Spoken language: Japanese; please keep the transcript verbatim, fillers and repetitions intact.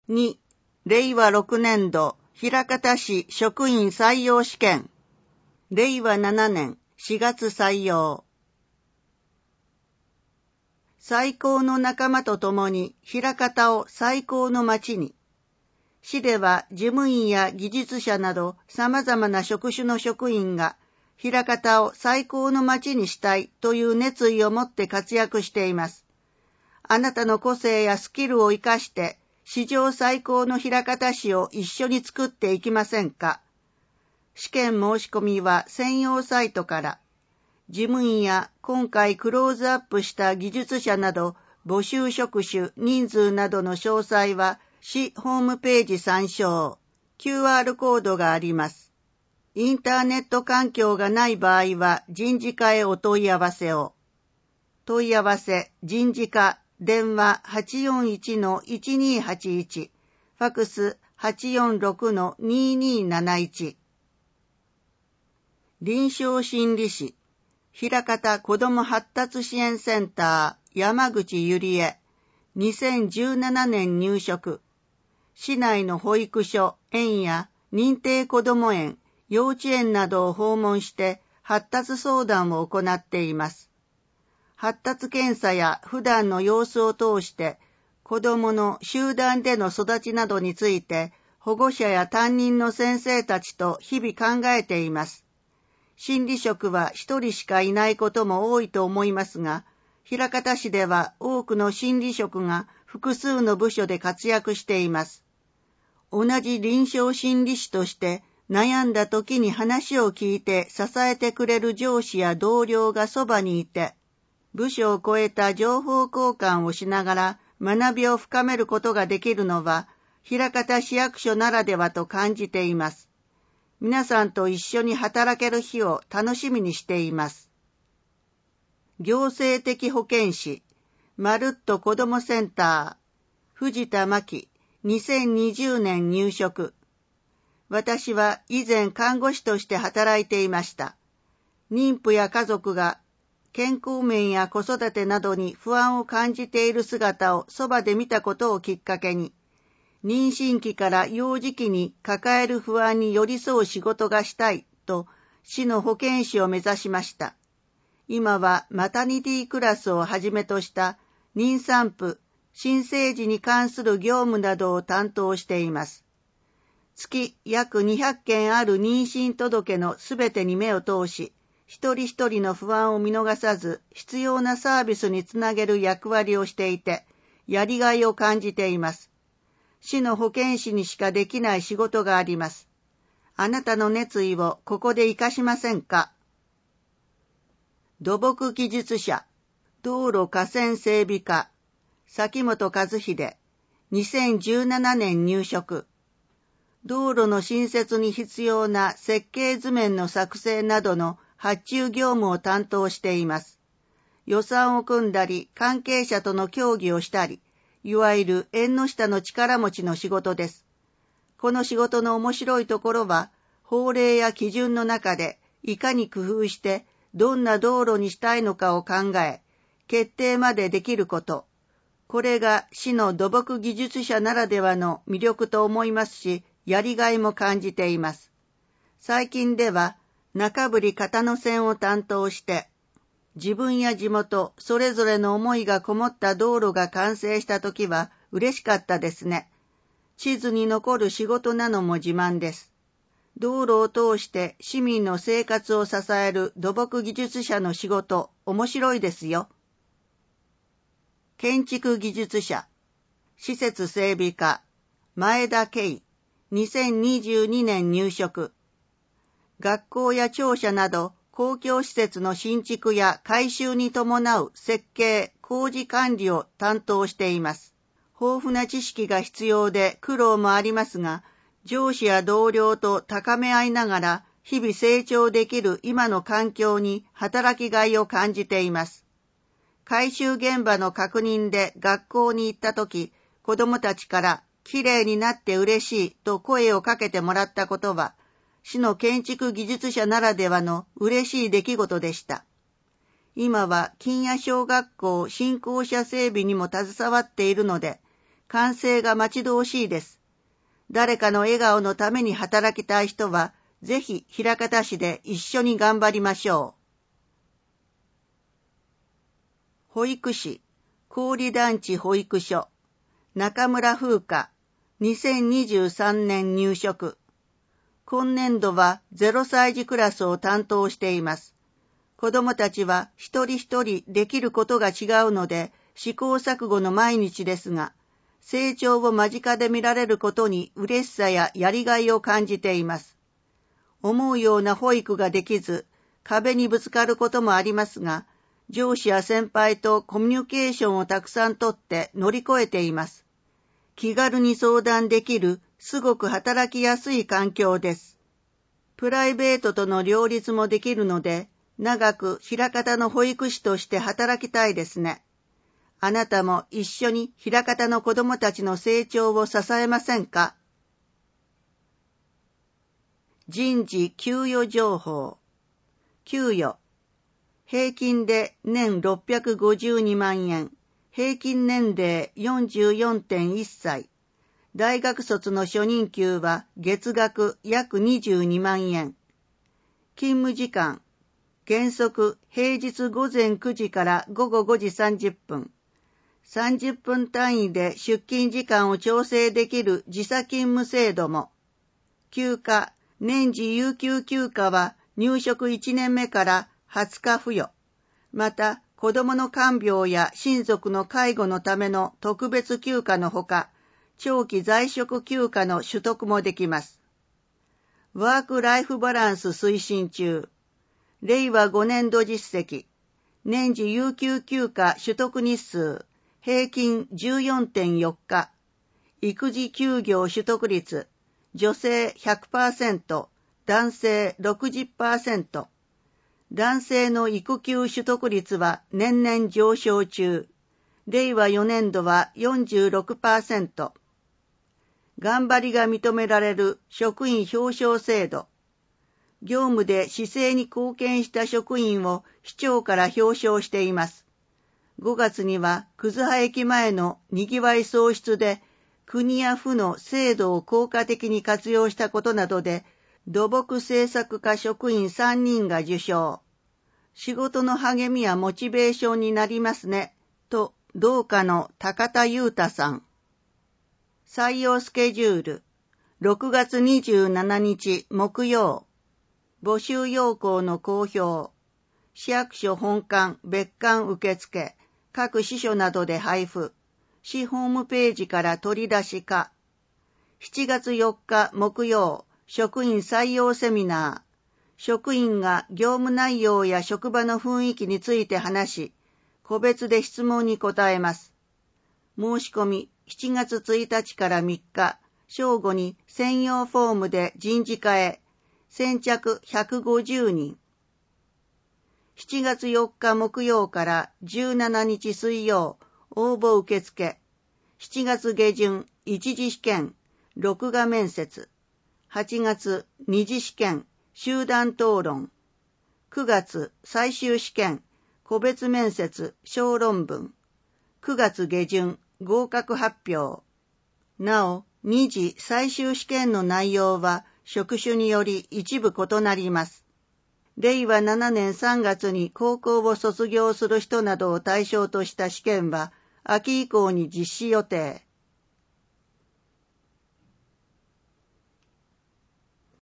に、れいわろくねんど、枚方市職員採用試験。れいわななねんしがつ採用。最高の仲間と共に枚方を最高の町に。市では事務員や技術者など様々な職種の職員が枚方を最高の町にしたいという熱意を持って活躍しています。あなたの個性やスキルを生かして史上最高の枚方市を一緒に作っていきませんか。試験申し込みは専用サイトから。事務員や今回クローズアップした技術者など募集職種、人数などの詳細は市ホームページ参照。キューアール コードがあります。インターネット環境がない場合は人事課へお問い合わせを。問い合わせ、人事課、電話 はちよんいちのいちにはちいち、ファクス はちよんろくのにになないち。臨床心理士、枚方子ども発達支援センター山口ゆりえ、にせんじゅうななねん入職。市内の保育所、園や認定こども園、幼稚園などを訪問して発達相談を行っています。発達検査や普段の様子を通して子どもの集団での育ちなどについて保護者や担任の先生たちと日々考えています。心理職は一人しかいないことも多いと思いますが、枚方市では多くの心理職が複数の部署で活躍しています。同じ臨床心理士として悩んだ時に話を聞いて支えてくれる上司や同僚がそばにいて、部署を超えた情報交換をしながら学びを深めることができるのは、枚方市役所ならではと感じています。皆さんと一緒に働ける日を楽しみにしています。行政的保健師、まるっと子どもセンター、藤田真希、にせんにじゅうねん入職。私は以前看護師として働いていました。妊婦や家族が健康面や子育てなどに不安を感じている姿をそばで見たことをきっかけに、妊娠期から幼児期に抱える不安に寄り添う仕事がしたいと市の保健師を目指しました。今はマタニティクラスをはじめとした妊産婦、新生児に関する業務などを担当しています。月約にひゃっけんある妊娠届のすべてに目を通し、一人一人の不安を見逃さず必要なサービスにつなげる役割をしていて、やりがいを感じています。市の保健師にしかできない仕事があります。あなたの熱意をここで活かしませんか。土木技術者、道路河川整備課、崎本和秀、にせんじゅうななねん入職。道路の新設に必要な設計図面の作成などの発注業務を担当しています。予算を組んだり、関係者との協議をしたり、いわゆる縁の下の力持ちの仕事です。この仕事の面白いところは、法令や基準の中でいかに工夫してどんな道路にしたいのかを考え、決定までできること。これが市の土木技術者ならではの魅力と思いますし、やりがいも感じています。最近では中振片野線を担当して、自分や地元、それぞれの思いがこもった道路が完成したときは嬉しかったですね。地図に残る仕事なのも自慢です。道路を通して市民の生活を支える土木技術者の仕事、面白いですよ。建築技術者、施設整備課、前田圭、にせんにじゅうにねん入職。学校や庁舎など公共施設の新築や改修に伴う設計、工事管理を担当しています。豊富な知識が必要で苦労もありますが、上司や同僚と高め合いながら日々成長できる今の環境に働きがいを感じています。改修現場の確認で学校に行ったとき、子どもたちからきれいになって嬉しいと声をかけてもらったことは、市の建築技術者ならではの嬉しい出来事でした。今は金谷小学校新校舎整備にも携わっているので、 完成が待ち遠しいです。誰かの笑顔のために働きたい人は、ぜひ枚方市で一緒に頑張りましょう。保育士、郡団地保育所、中村風花、にせんにじゅうさんねん入職。今年度はゼロさい児クラスを担当しています。子どもたちは一人一人できることが違うので、試行錯誤の毎日ですが、成長を間近で見られることに嬉しさややりがいを感じています。思うような保育ができず、壁にぶつかることもありますが、上司や先輩とコミュニケーションをたくさんとって乗り越えています。気軽に相談できる、すごく働きやすい環境です。プライベートとの両立もできるので、長く枚方の保育士として働きたいですね。あなたも一緒に枚方の子どもたちの成長を支えませんか？人事給与情報。給与。平均で年ろっぴゃくごじゅうにまんえん。平均年齢 よんじゅうよんてんいっさい。大学卒の初任給は月額約にじゅうにまんえん。勤務時間。原則平日午前くじから午後ごじさんじゅっぷん。さんじゅっぷん単位で出勤時間を調整できる時差勤務制度も。休暇。年次有給休暇は入職いちねんめからはつか付与。また、子供の看病や親族の介護のための特別休暇のほか、長期在職休暇の取得もできます。ワークライフバランス推進中。れいわごねんど実績。年次有給休暇取得日数、平均 じゅうよんてんよっか。育児休業取得率、女性 ひゃくパーセント、男性 ろくじゅっパーセント。男性の育休取得率は年々上昇中。れいわよねんどは よんじゅうろくパーセント。頑張りが認められる職員表彰制度。業務で市政に貢献した職員を市長から表彰しています。ごがつには葛葉駅前のにぎわい創出で国や府の制度を効果的に活用したことなどで土木政策課職員さんにんが受賞。仕事の励みやモチベーションになりますね、と同課の高田裕太さん。採用スケジュール。ろくがつにじゅうしちにち木曜。募集要項の公表。市役所本館、別館受付、各支所などで配布。市ホームページから取り出しか。しちがつよっか木曜、職員採用セミナー。職員が業務内容や職場の雰囲気について話し、個別で質問に答えます。申し込みしちがつついたちからみっか、正午に専用フォームで人事課へ、先着ひゃくごじゅうにん。しちがつよっか木曜からじゅうしちにち水曜、応募受付。しちがつ下旬、一次試験、録画面接。はちがつ、二次試験、集団討論。くがつ、最終試験、個別面接、小論文。くがつ下旬、合格発表。なお、二次最終試験の内容は職種により一部異なります。れいわななねんさんがつに高校を卒業する人などを対象とした試験は秋以降に実施予定。